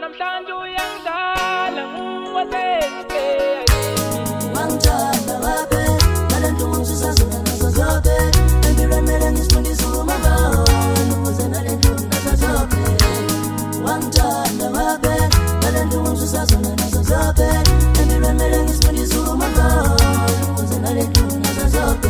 namhlanje uyangidala nguwasezibheke wangithanda wabe ngalendlu sisazona nazo zonke empilweni mele ngisifundise umangalo ukuze nalendlu nazo zonke wangithanda wabe ngalendlu sisazona nazo zonke empilweni mele ngisifundise umangalo ukuze nalendlu nazo zonke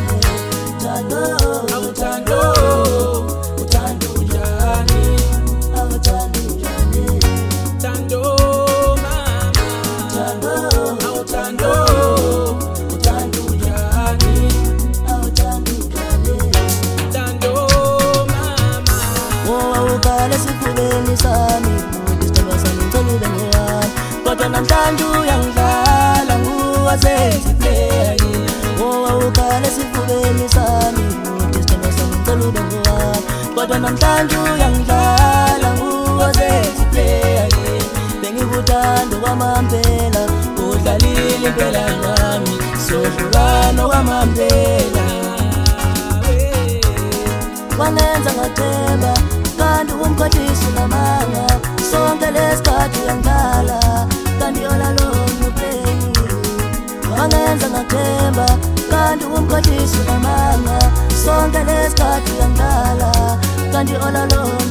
namhlanje uyangidlala nguwasezibheke ukhala esifubeni sami isithando sami ngicela ube ngowami kodwa namhlanje uyangidlala nguwasezibheke bengikuthanda kwamambela udlalile impela ngami sohlukana kwamambela wangenza ngathemba kanti umkhohlisi namanga sonke lesikhathi uyangidlala kanti olalona uplay wangenza ngathemba kanti umkhohlisi namanga sonke lesikhathi uyangidlala kanti olalona